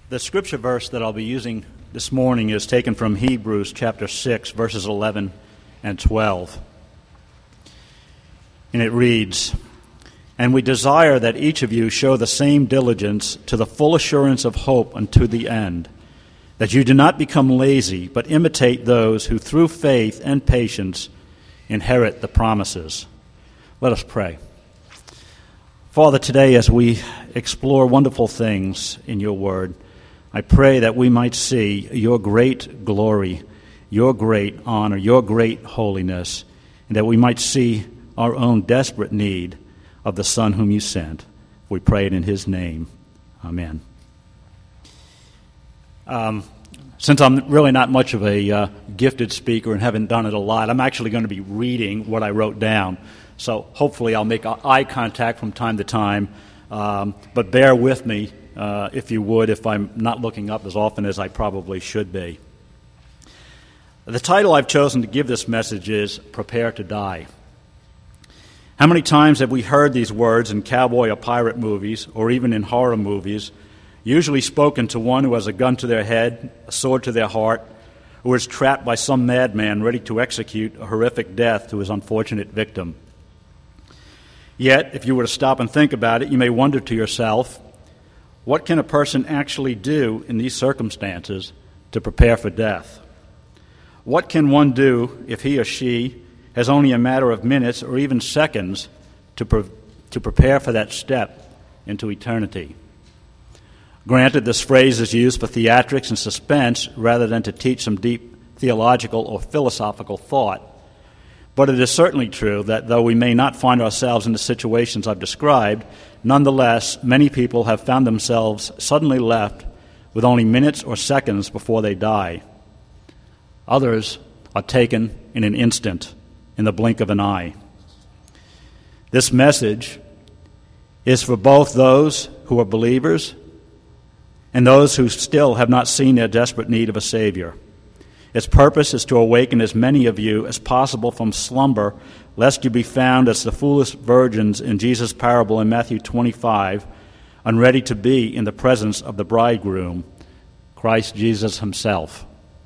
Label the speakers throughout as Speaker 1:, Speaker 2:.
Speaker 1: The scripture verse that I'll be using this morning is taken from Hebrews chapter 6, verses 11 and 12. And it reads, "And we desire that each of you show the same diligence to the full assurance of hope unto the end, that you do not become lazy, but imitate those who through faith and patience inherit the promises." Let us pray. Father, today as we explore wonderful things in your word, I pray that we might see your great glory, your great honor, your great holiness, and that we might see our own desperate need of the Son whom you sent. We pray it in his name. Amen. Since I'm really not much of a gifted speaker and haven't done it a lot, I'm actually going to be reading what I wrote down. So hopefully I'll make eye contact from time to time, but bear with me, if you would, if I'm not looking up as often as I probably should be. The title I've chosen to give this message is Prepare to Die. How many times have we heard these words in cowboy or pirate movies, or even in horror movies, usually spoken to one who has a gun to their head, a sword to their heart, or is trapped by some madman ready to execute a horrific death to his unfortunate victim? Yet, if you were to stop and think about it, you may wonder to yourself, what can a person actually do in these circumstances to prepare for death? What can one do if he or she has only a matter of minutes or even seconds to prepare for that step into eternity? Granted, this phrase is used for theatrics and suspense rather than to teach some deep theological or philosophical thought. But it is certainly true that though we may not find ourselves in the situations I've described, nonetheless, many people have found themselves suddenly left with only minutes or seconds before they die. Others are taken in an instant, in the blink of an eye. This message is for both those who are believers and those who still have not seen their desperate need of a Savior. Its purpose is to awaken as many of you as possible from slumber, lest you be found as the foolish virgins in Jesus' parable in Matthew 25, unready to be in the presence of the bridegroom, Christ Jesus himself.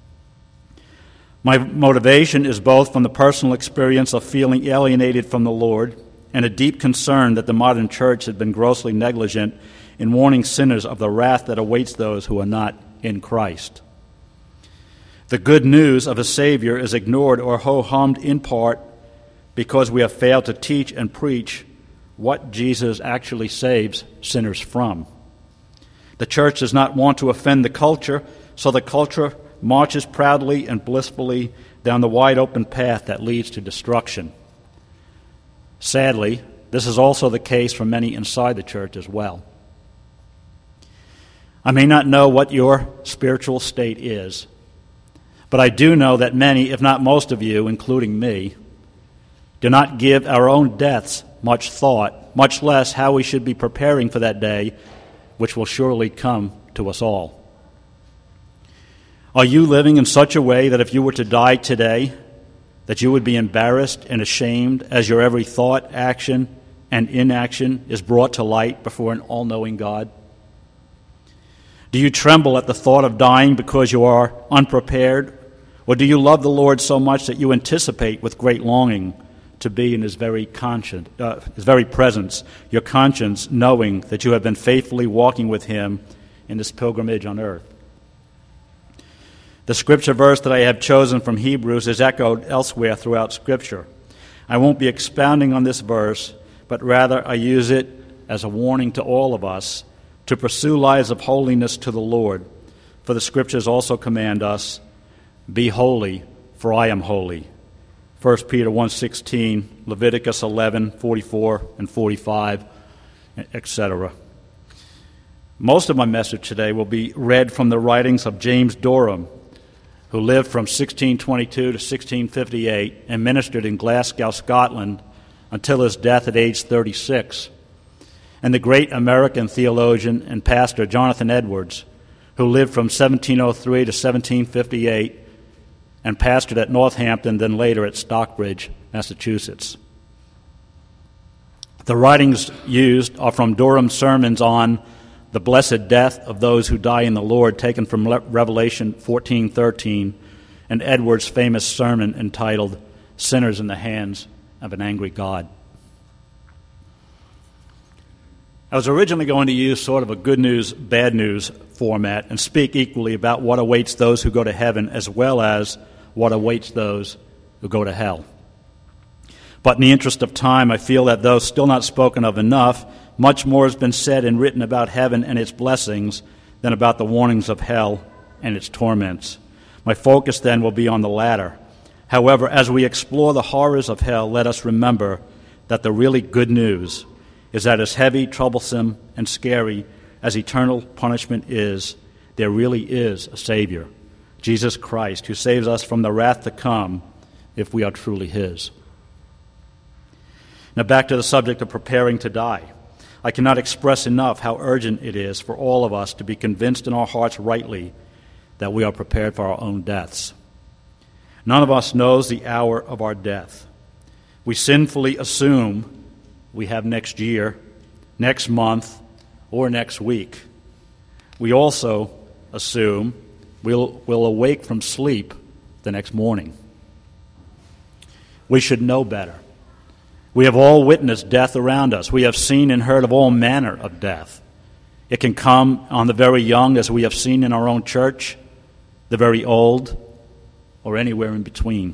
Speaker 1: My motivation is both from the personal experience of feeling alienated from the Lord and a deep concern that the modern church had been grossly negligent in warning sinners of the wrath that awaits those who are not in Christ. The good news of a Savior is ignored or ho-hummed in part because we have failed to teach and preach what Jesus actually saves sinners from. The church does not want to offend the culture, so the culture marches proudly and blissfully down the wide-open path that leads to destruction. Sadly, this is also the case for many inside the church as well. I may not know what your spiritual state is, but I do know that many, if not most of you, including me, do not give our own deaths much thought, much less how we should be preparing for that day, which will surely come to us all. Are you living in such a way that if you were to die today, that you would be embarrassed and ashamed as your every thought, action, and inaction is brought to light before an all-knowing God? Do you tremble at the thought of dying because you are unprepared? Or do you love the Lord so much that you anticipate with great longing to be in his very presence, your conscience knowing that you have been faithfully walking with him in this pilgrimage on earth? The scripture verse that I have chosen from Hebrews is echoed elsewhere throughout Scripture. I won't be expounding on this verse, but rather I use it as a warning to all of us to pursue lives of holiness to the Lord. For the Scriptures also command us, "Be holy, for I am holy." 1 Peter 1:16, Leviticus 11:44 and 45, etc. Most of my message today will be read from the writings of James Durham, who lived from 1622 to 1658 and ministered in Glasgow, Scotland, until his death at age 36, and the great American theologian and pastor Jonathan Edwards, who lived from 1703 to 1758 and pastored at Northampton, then later at Stockbridge, Massachusetts. The writings used are from Durham's sermons on the blessed death of those who die in the Lord, taken from Revelation 14:13, and Edwards' famous sermon entitled Sinners in the Hands of an Angry God. I was originally going to use sort of a good news, bad news format and speak equally about what awaits those who go to heaven as well as what awaits those who go to hell. But in the interest of time, I feel that though still not spoken of enough, much more has been said and written about heaven and its blessings than about the warnings of hell and its torments. My focus then will be on the latter. However, as we explore the horrors of hell, let us remember that the really good news is that as heavy, troublesome, and scary as eternal punishment is, there really is a Savior, Jesus Christ, who saves us from the wrath to come if we are truly His. Now back to the subject of preparing to die. I cannot express enough how urgent it is for all of us to be convinced in our hearts rightly that we are prepared for our own deaths. None of us knows the hour of our death. We sinfully assume we have next year, next month, or next week. We also assume we'll awake from sleep the next morning. We should know better. We have all witnessed death around us. We have seen and heard of all manner of death. It can come on the very young, as we have seen in our own church, the very old, or anywhere in between.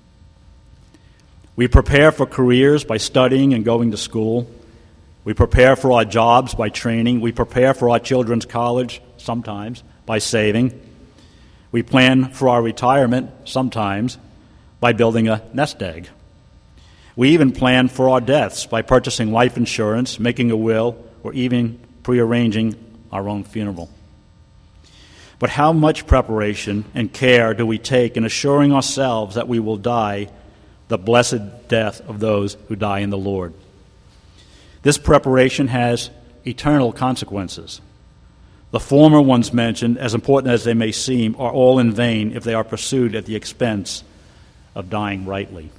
Speaker 1: We prepare for careers by studying and going to school. We prepare for our jobs by training. We prepare for our children's college, sometimes, by saving. We plan for our retirement, sometimes, by building a nest egg. We even plan for our deaths by purchasing life insurance, making a will, or even prearranging our own funeral. But how much preparation and care do we take in assuring ourselves that we will die the blessed death of those who die in the Lord? This preparation has eternal consequences. The former ones mentioned, as important as they may seem, are all in vain if they are pursued at the expense of dying rightly.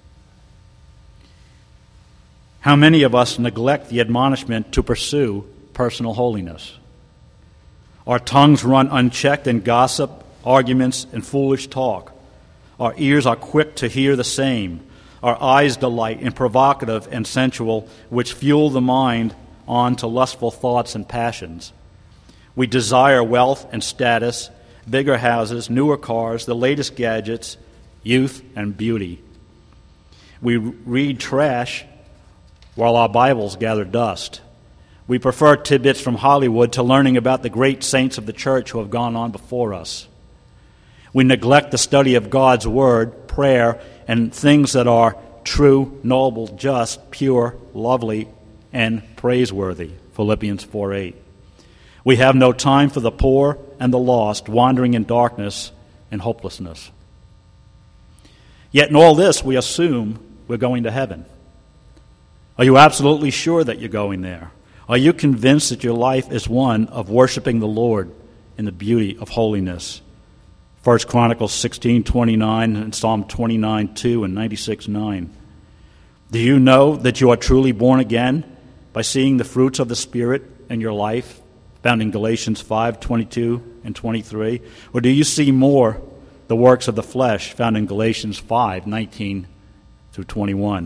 Speaker 1: How many of us neglect the admonishment to pursue personal holiness? Our tongues run unchecked in gossip, arguments, and foolish talk. Our ears are quick to hear the same. Our eyes delight in provocative and sensual, which fuel the mind on to lustful thoughts and passions. We desire wealth and status, bigger houses, newer cars, the latest gadgets, youth and beauty. We read trash while our Bibles gather dust. We prefer tidbits from Hollywood to learning about the great saints of the church who have gone on before us. We neglect the study of God's Word, prayer, and things that are true, noble, just, pure, lovely, and praiseworthy. Philippians 4:8. We have no time for the poor and the lost, wandering in darkness and hopelessness. Yet in all this, we assume we're going to heaven. Are you absolutely sure that you're going there? Are you convinced that your life is one of worshiping the Lord in the beauty of holiness? 1 Chronicles 16:29 and Psalm 29:2 and 96:9. Do you know that you are truly born again by seeing the fruits of the Spirit in your life, found in Galatians 5:22 and 23? Or do you see more the works of the flesh, found in Galatians 5:19 through 21?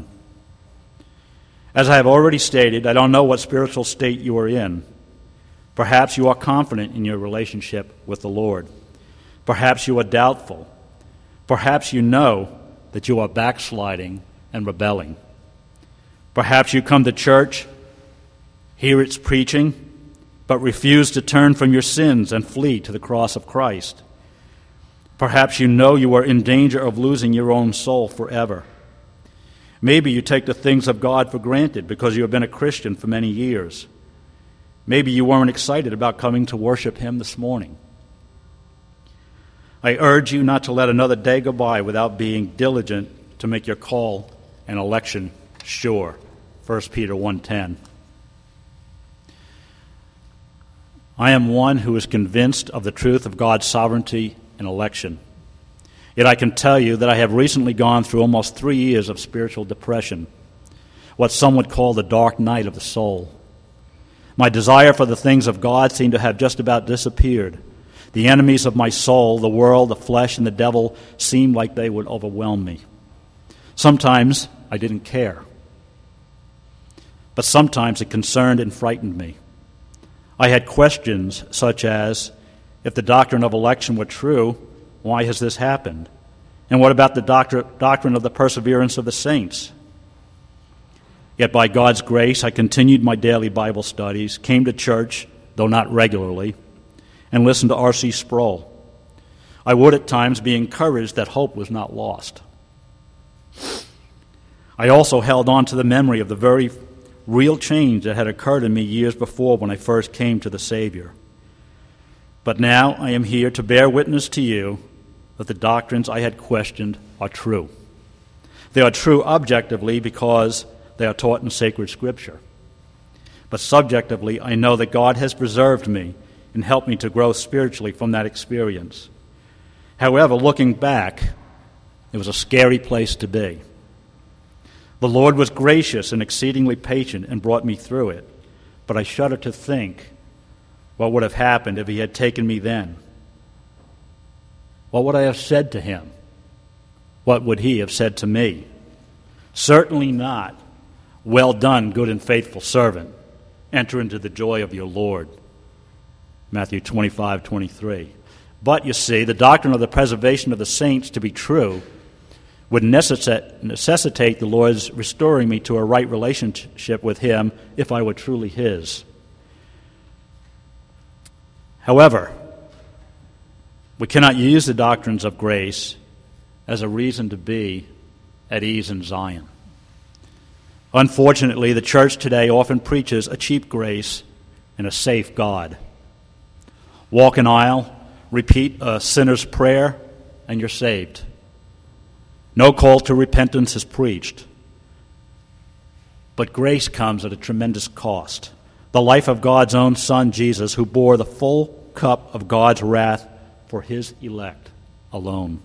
Speaker 1: As I have already stated, I don't know what spiritual state you are in. Perhaps you are confident in your relationship with the Lord. Perhaps you are doubtful. Perhaps you know that you are backsliding and rebelling. Perhaps you come to church, hear its preaching, but refuse to turn from your sins and flee to the cross of Christ. Perhaps you know you are in danger of losing your own soul forever. Maybe you take the things of God for granted because you have been a Christian for many years. Maybe you weren't excited about coming to worship Him this morning. I urge you not to let another day go by without being diligent to make your call and election sure. 1 Peter 1:10. I am one who is convinced of the truth of God's sovereignty and election. Yet I can tell you that I have recently gone through almost 3 years of spiritual depression, what some would call the dark night of the soul. My desire for the things of God seemed to have just about disappeared. The enemies of my soul, the world, the flesh, and the devil, seemed like they would overwhelm me. Sometimes I didn't care, but sometimes it concerned and frightened me. I had questions such as, if the doctrine of election were true, why has this happened? And what about the doctrine of the perseverance of the saints? Yet by God's grace, I continued my daily Bible studies, came to church, though not regularly, and listened to R.C. Sproul. I would at times be encouraged that hope was not lost. I also held on to the memory of the very real change that had occurred in me years before when I first came to the Savior. But now I am here to bear witness to you that the doctrines I had questioned are true. They are true objectively because they are taught in sacred Scripture. But subjectively, I know that God has preserved me and helped me to grow spiritually from that experience. However, looking back, it was a scary place to be. The Lord was gracious and exceedingly patient and brought me through it, but I shudder to think what would have happened if He had taken me then. What would I have said to Him? What would He have said to me? Certainly not, "Well done, good and faithful servant. Enter into the joy of your Lord." Matthew 25:23. But, you see, the doctrine of the preservation of the saints to be true would necessitate the Lord's restoring me to a right relationship with Him if I were truly His. However, we cannot use the doctrines of grace as a reason to be at ease in Zion. Unfortunately, the church today often preaches a cheap grace and a safe God. Walk an aisle, repeat a sinner's prayer, and you're saved. No call to repentance is preached. But grace comes at a tremendous cost. The life of God's own Son, Jesus, who bore the full cup of God's wrath for His elect alone.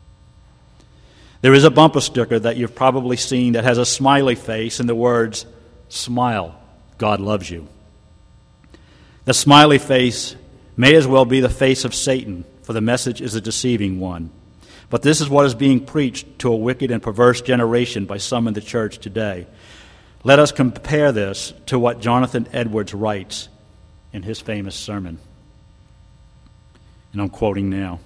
Speaker 1: There is a bumper sticker that you've probably seen that has a smiley face and the words, "Smile, God loves you." The smiley face may as well be the face of Satan, for the message is a deceiving one. But this is what is being preached to a wicked and perverse generation by some in the church today. Let us compare this to what Jonathan Edwards writes in his famous sermon. And I'm quoting now.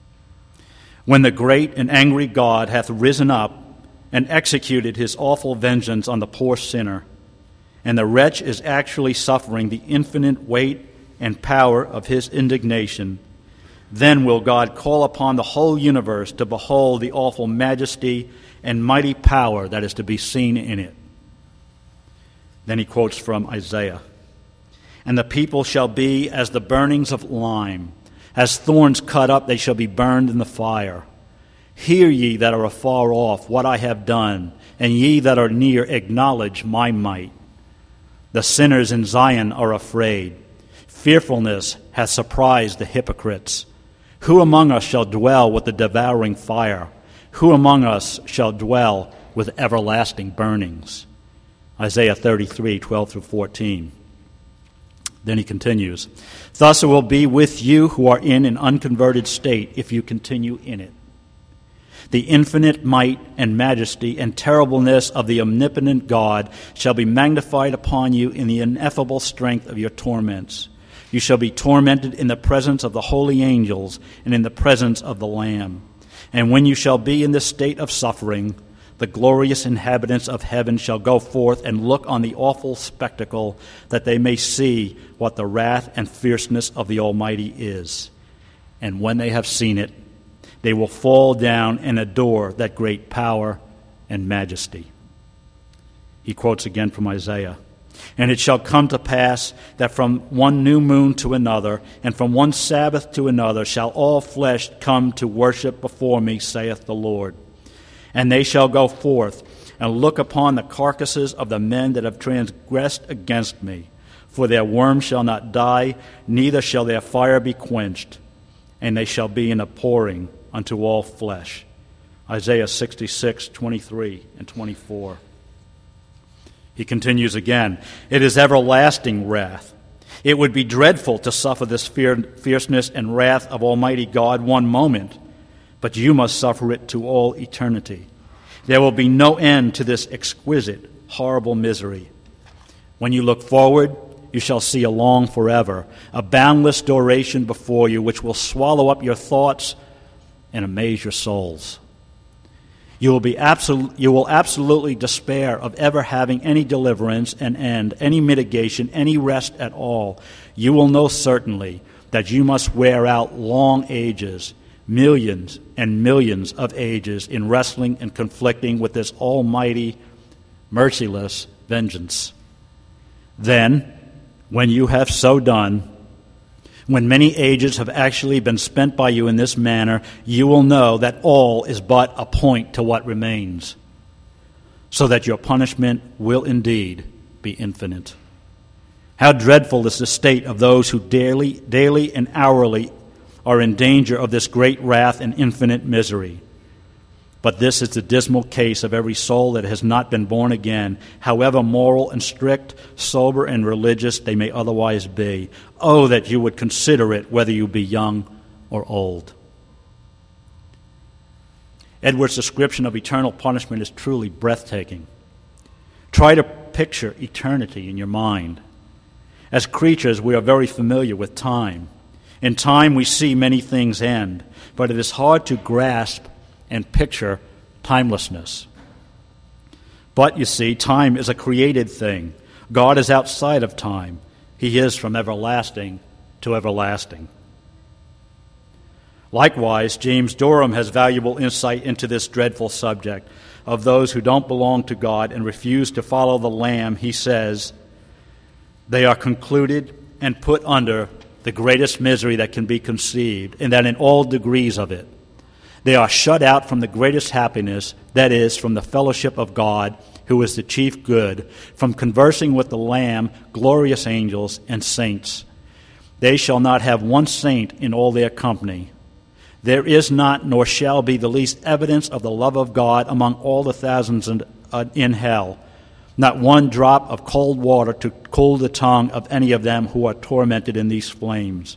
Speaker 1: "When the great and angry God hath risen up and executed His awful vengeance on the poor sinner, and the wretch is actually suffering the infinite weight and power of His indignation, then will God call upon the whole universe to behold the awful majesty and mighty power that is to be seen in it." Then he quotes from Isaiah. "And the people shall be as the burnings of lime. As thorns cut up, they shall be burned in the fire. Hear ye that are afar off what I have done, and ye that are near acknowledge my might. The sinners in Zion are afraid. Fearfulness hath surprised the hypocrites. Who among us shall dwell with the devouring fire? Who among us shall dwell with everlasting burnings?" Isaiah 33:12-14. Then he continues, "Thus it will be with you who are in an unconverted state if you continue in it. The infinite might and majesty and terribleness of the omnipotent God shall be magnified upon you in the ineffable strength of your torments. You shall be tormented in the presence of the holy angels and in the presence of the Lamb. And when you shall be in this state of suffering, the glorious inhabitants of heaven shall go forth and look on the awful spectacle, that they may see what the wrath and fierceness of the Almighty is. And when they have seen it, they will fall down and adore that great power and majesty." He quotes again from Isaiah. "And it shall come to pass that from one new moon to another, and from one Sabbath to another, shall all flesh come to worship before me, saith the Lord. And they shall go forth and look upon the carcasses of the men that have transgressed against me. For their worm shall not die, neither shall their fire be quenched. And they shall be an abhorring unto all flesh." Isaiah 66:23 and 24. He continues again, "It is everlasting wrath, It would be dreadful to suffer this fierceness and wrath of Almighty God one moment, but you must suffer it to all eternity. There will be no end to this exquisite, horrible misery. When you look forward, you shall see a long forever, a boundless duration before you, which will swallow up your thoughts and amaze your souls. You will absolutely despair of ever having any deliverance and end, any mitigation, any rest at all. You will know certainly that you must wear out long ages, millions and millions of ages in wrestling and conflicting with this almighty, merciless vengeance. Then, when you have so done, when many ages have actually been spent by you in this manner, you will know that all is but a point to what remains, so that your punishment will indeed be infinite. How dreadful is the state of those who daily and hourly are in danger of this great wrath and infinite misery. But this is the dismal case of every soul that has not been born again, however moral and strict, sober and religious they may otherwise be. Oh, that you would consider it, whether you be young or old. Edwards' description of eternal punishment is truly breathtaking. Try to picture eternity in your mind. As creatures, we are very familiar with time. In time, we see many things end, but it is hard to grasp and picture timelessness. But you see, time is a created thing. God is outside of time. He is from everlasting to everlasting. Likewise, James Durham has valuable insight into this dreadful subject of those who don't belong to God and refuse to follow the Lamb. He says, they are concluded and put under the greatest misery that can be conceived, and that in all degrees of it. They are shut out from the greatest happiness, that is, from the fellowship of God, who is the chief good, from conversing with the Lamb, glorious angels, and saints. They shall not have one saint in all their company. There is not, nor shall be, the least evidence of the love of God among all the thousands in hell. Not one drop of cold water to cool the tongue of any of them who are tormented in these flames.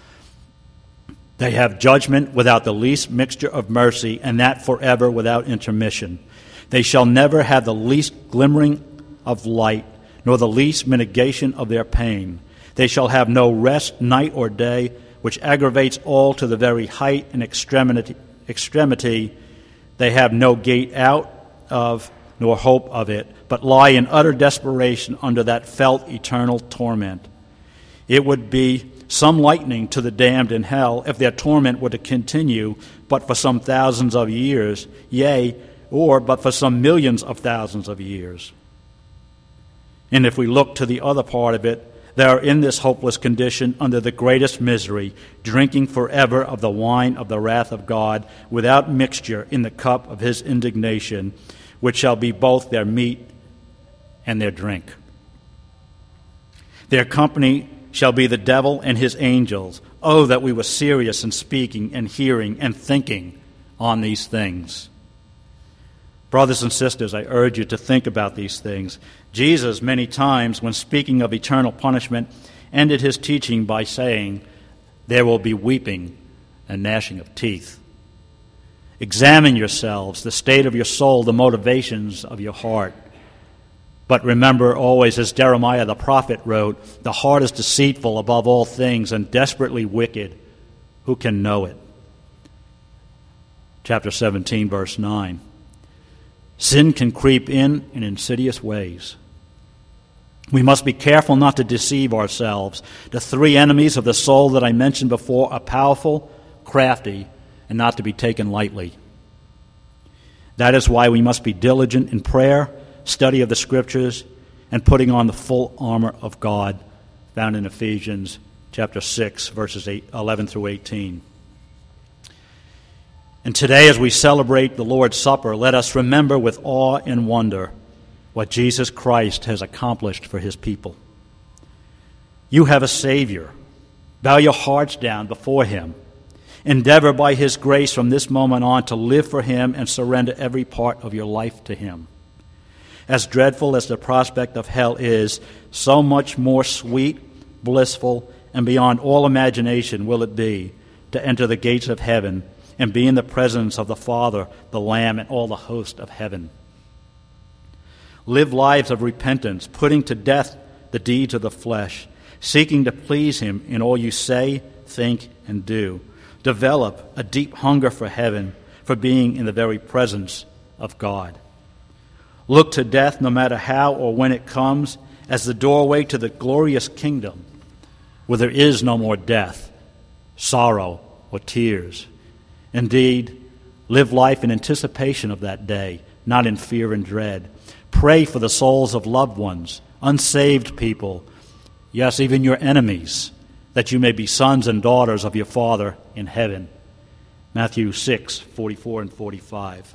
Speaker 1: They have judgment without the least mixture of mercy, and that forever without intermission. They shall never have the least glimmering of light, nor the least mitigation of their pain. They shall have no rest night or day, which aggravates all to the very height and extremity. They have no gate out of, nor hope of it, but lie in utter desperation under that felt eternal torment. It would be some lightning to the damned in hell if their torment were to continue but for some thousands of years, yea, or but for some millions of thousands of years. And if we look to the other part of it, they are in this hopeless condition under the greatest misery, drinking forever of the wine of the wrath of God without mixture in the cup of his indignation, which shall be both their meat and their drink. Their company shall be the devil and his angels. Oh, that we were serious in speaking and hearing and thinking on these things. Brothers and sisters, I urge you to think about these things. Jesus, many times, when speaking of eternal punishment, ended his teaching by saying, there will be weeping and gnashing of teeth. Examine yourselves, the state of your soul, the motivations of your heart. But remember always, as Jeremiah the prophet wrote, the heart is deceitful above all things and desperately wicked. Who can know it? Chapter 17, verse 9. Sin can creep in insidious ways. We must be careful not to deceive ourselves. The three enemies of the soul that I mentioned before are powerful, crafty, and not to be taken lightly. That is why we must be diligent in prayer, study of the Scriptures, and putting on the full armor of God, found in Ephesians chapter 6, verses 11 through 18. And today, as we celebrate the Lord's Supper, let us remember with awe and wonder what Jesus Christ has accomplished for his people. You have a Savior. Bow your hearts down before him. Endeavor by his grace from this moment on to live for him and surrender every part of your life to him. As dreadful as the prospect of hell is, so much more sweet, blissful, and beyond all imagination will it be to enter the gates of heaven and be in the presence of the Father, the Lamb, and all the host of heaven. Live lives of repentance, putting to death the deeds of the flesh, seeking to please Him in all you say, think, and do. Develop a deep hunger for heaven, for being in the very presence of God. Look to death, no matter how or when it comes, as the doorway to the glorious kingdom, where there is no more death, sorrow, or tears. Indeed, live life in anticipation of that day, not in fear and dread. Pray for the souls of loved ones, unsaved people, yes, even your enemies, that you may be sons and daughters of your Father in heaven. Matthew 6:44 and 45.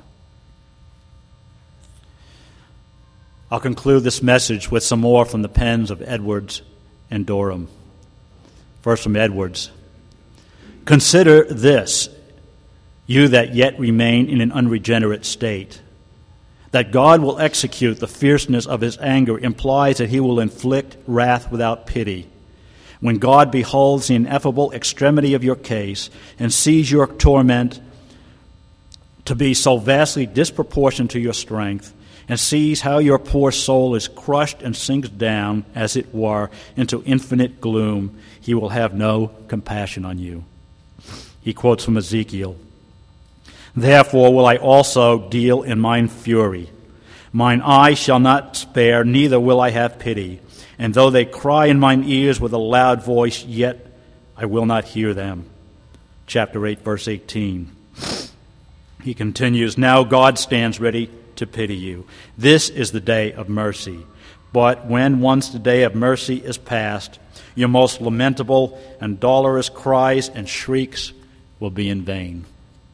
Speaker 1: I'll conclude this message with some more from the pens of Edwards and Durham. First from Edwards. Consider this, you that yet remain in an unregenerate state. That God will execute the fierceness of His anger implies that He will inflict wrath without pity. When God beholds the ineffable extremity of your case and sees your torment to be so vastly disproportioned to your strength, and sees how your poor soul is crushed and sinks down, as it were, into infinite gloom, He will have no compassion on you. He quotes from Ezekiel. Therefore will I also deal in mine fury. Mine eye shall not spare, neither will I have pity. And though they cry in mine ears with a loud voice, yet I will not hear them. Chapter 8, verse 18. He continues, Now God stands ready to pity you. This is the day of mercy. But when once the day of mercy is past, your most lamentable and dolorous cries and shrieks will be in vain.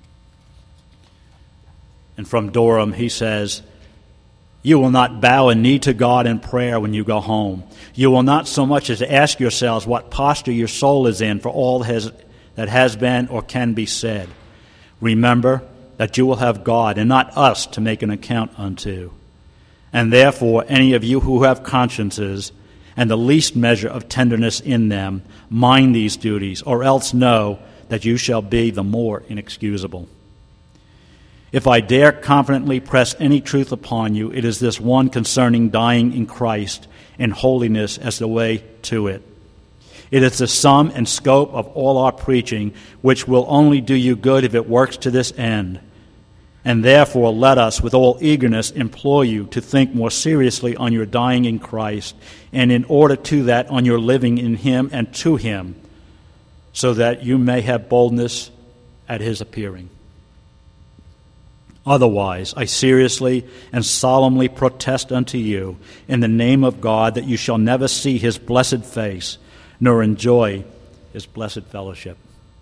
Speaker 1: And from Durham, he says, You will not bow a knee to God in prayer when you go home. You will not so much as ask yourselves what posture your soul is in for all that has been or can be said. Remember that you will have God and not us to make an account unto. And therefore, any of you who have consciences and the least measure of tenderness in them, mind these duties, or else know that you shall be the more inexcusable. If I dare confidently press any truth upon you, it is this one concerning dying in Christ and holiness as the way to it. It is the sum and scope of all our preaching, which will only do you good if it works to this end. And therefore let us, with all eagerness, implore you to think more seriously on your dying in Christ, and in order to that on your living in Him and to Him, so that you may have boldness at His appearing. Otherwise, I seriously and solemnly protest unto you, in the name of God, that you shall never see His blessed face, nor enjoy His blessed fellowship.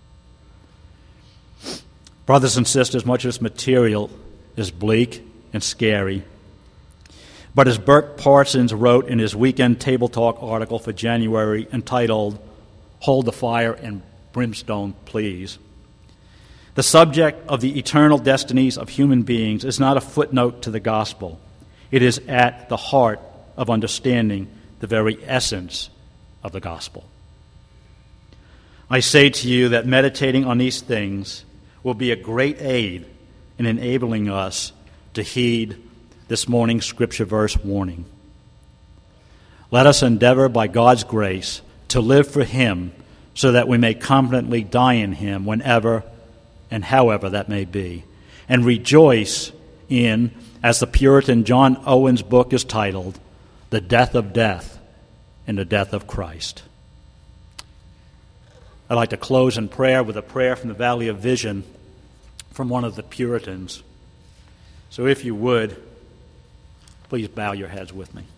Speaker 1: Brothers and sisters, much of this material is bleak and scary. But as Burk Parsons wrote in his Weekend Table Talk article for January entitled, Hold the Fire and Brimstone, Please, the subject of the eternal destinies of human beings is not a footnote to the gospel. It is at the heart of understanding the very essence of the gospel. I say to you that meditating on these things will be a great aid in enabling us to heed this morning's scripture verse warning. Let us endeavor by God's grace to live for Him so that we may confidently die in Him whenever and however that may be, and rejoice in, as the Puritan John Owen's book is titled, The Death of Death and the Death of Christ. I'd like to close in prayer with a prayer from the Valley of Vision from one of the Puritans. So if you would, please bow your heads with me.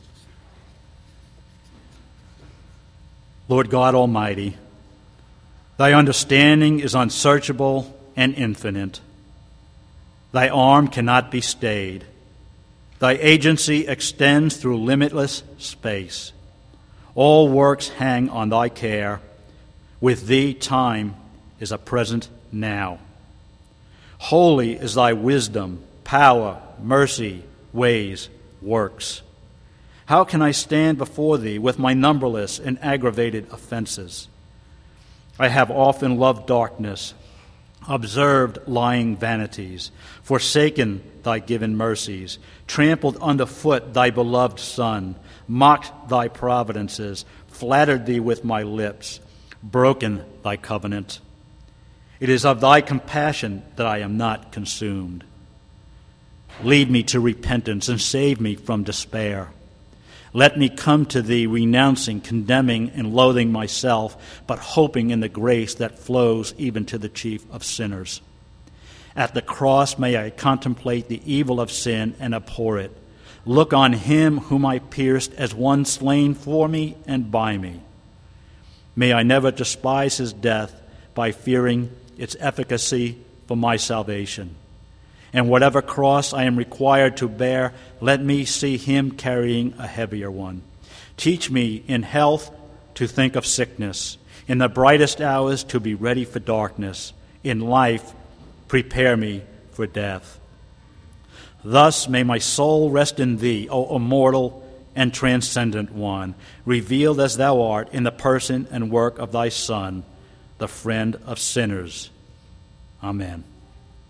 Speaker 1: Lord God Almighty, Thy understanding is unsearchable and infinite. Thy arm cannot be stayed. Thy agency extends through limitless space. All works hang on Thy care. With Thee, time is a present now. Holy is Thy wisdom, power, mercy, ways, works. How can I stand before thee with my numberless and aggravated offenses? I have often loved darkness, observed lying vanities, forsaken thy given mercies, trampled underfoot thy beloved Son, mocked thy providences, flattered thee with my lips, broken thy covenant. It is of thy compassion that I am not consumed. Lead me to repentance and save me from despair. Let me come to thee renouncing, condemning, and loathing myself, but hoping in the grace that flows even to the chief of sinners. At the cross may I contemplate the evil of sin and abhor it. Look on him whom I pierced as one slain for me and by me. May I never despise his death by fearing its efficacy for my salvation. And whatever cross I am required to bear, let me see him carrying a heavier one. Teach me in health to think of sickness, in the brightest hours to be ready for darkness, in life prepare me for death. Thus may my soul rest in thee, O immortal and transcendent one, revealed as thou art in the person and work of thy Son, the friend of sinners. Amen.